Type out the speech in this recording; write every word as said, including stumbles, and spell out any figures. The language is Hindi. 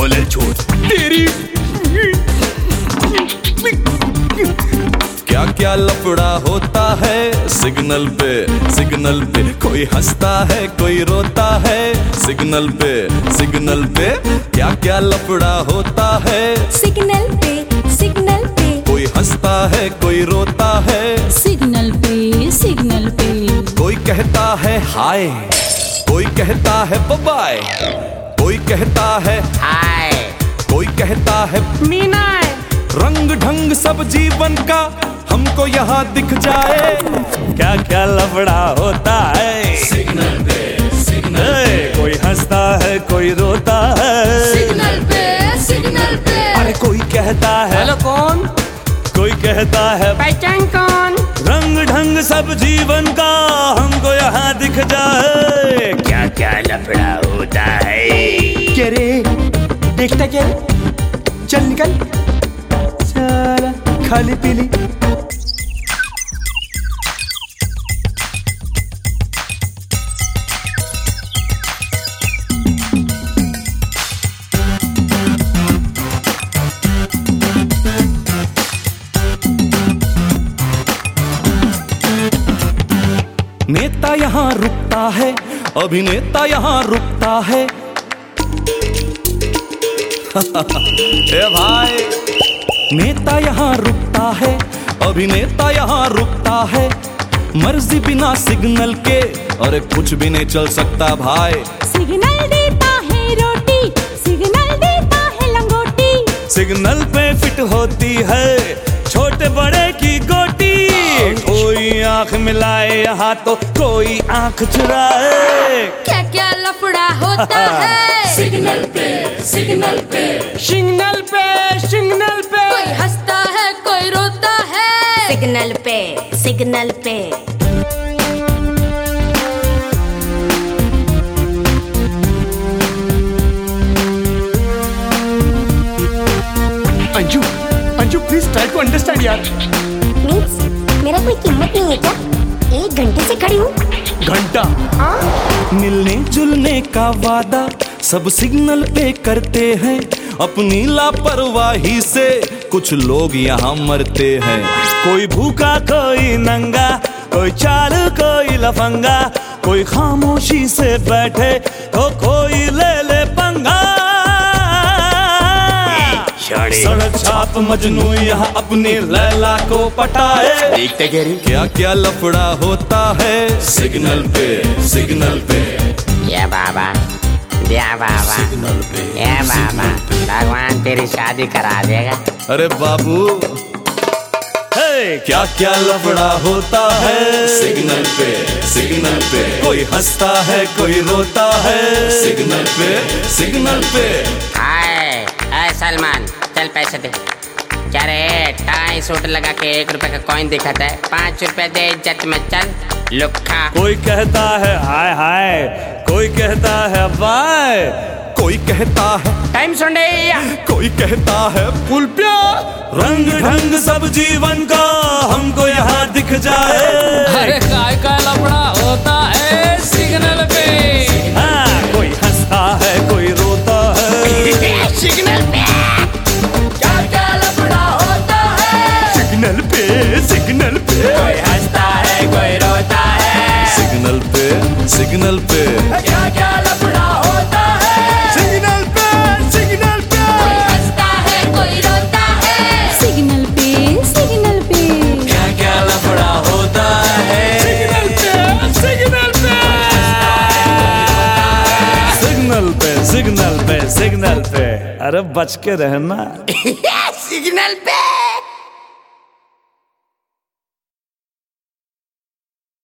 बोले झूठ। तेरी क्या क्या लफड़ा होता है सिग्नल पे, सिग्नल पे कोई हंसता है कोई रोता है, सिग्नल पे सिग्नल पे क्या क्या लफड़ा होता है सिग्नल पे, सिग्नल पे कोई हंसता है कोई रोता है, सिग्नल पे, सिग्नल पे कोई कहता है हाय, कोई कहता है बाय, कोई कहता है हाय, कोई कहता है मीना। रंग ढंग सब जीवन का हमको यहाँ दिख जाए। क्या क्या लफड़ा होता है सिग्नल पे, सिग्नल ए, कोई हंसता है कोई रोता है, सिग्नल पे, सिग्नल पे। अरे कोई कहता है हेलो कौन, कोई कहता है पहचान कौन। रंग ढंग सब जीवन का हमको यहाँ दिख जाए। क्या क्या लफड़ा होता है। क्या रे देखता क्या, चल निकल साला खाली पीली। नेता यहाँ रुकता है, अभिनेता यहाँ रुकता है। ए भाई, नेता यहाँ रुकता है, अभिनेता यहाँ रुकता है। मर्जी बिना सिग्नल के अरे कुछ भी नहीं चल सकता भाई। सिग्नल देता है रोटी, सिग्नल देता है लंगोटी, सिग्नल पे फिट होती है छोटे बड़े की गोटी। कोई आंख मिलाए यहाँ तो कोई आंख चुराए। क्या क्या लफड़ा होता है सिग्नल पे, सिग्नल पे। सिग्नल पे, सिग्नल पे कोई हंसता है कोई रोता है, सिग्नल पे, सिग्नल पे Anju, Anju please try to understand यार। मीन्स मेरा कोई कीमत नहीं है क्या? एक घंटे से खड़ी हूँ। घंटा मिलने जुलने का वादा सब सिग्नल पे करते हैं। अपनी लापरवाही से कुछ लोग यहाँ मरते हैं। कोई भूखा कोई नंगा, कोई चालू कोई लफंगा, कोई खामोशी से बैठे तो कोई ले ले पंगा। सड़क छाप मजनू यहाँ अपनी लैला को पटाए। देखते क्या रे, क्या क्या लफड़ा होता है सिग्नल पे, सिग्नल पे। ये बाबा, या बाबा, सिग्नल पे, ये बाबा, भगवान तेरी शादी करा देगा। अरे बाबू, हे क्या क्या लफड़ा होता है सिग्नल पे, सिग्नल पे। कोई हंसता है कोई रोता है, सिग्नल पे, सिग्नल पे। हाय, हाय सलमान, चल पैसे दे। क्या रे, टाई सूट लगा के एक रुपए का कॉइन दिखाता है, पाँच रुपए दे इज्जत में, चल लुक्खा। कोई कहता है हाय हाय, कोई कहता है बाय, कोई कहता है टाइम सुन कोई कहता है फुल प्यार। रंग ढंग सब जीवन का हमको यहाँ दिख जाए। अरे काय का लफड़ा होता है सिग्नल पे। हाँ, कोई हंसता है कोई रोता है, सिग्नल पे। क्या क्या लफड़ा होता है सिग्नल पे, सिग्नल पे। कोई हंसता है कोई रोता है, सिग्नल पे, सिग्नल पे। क्या क्या लफड़ा होता है सिग्नल पे, सिग्नल पे। कोई हंसता है कोई रोता है, सिग्नल पे, सिग्नल पे क्या क्या लफड़ा होता है सिग्नल पे, सिग्नल पे। सिग्नल पे, सिग्नल पे, सिग्नल पे। अरे बच के रहना। सिग्नल पे।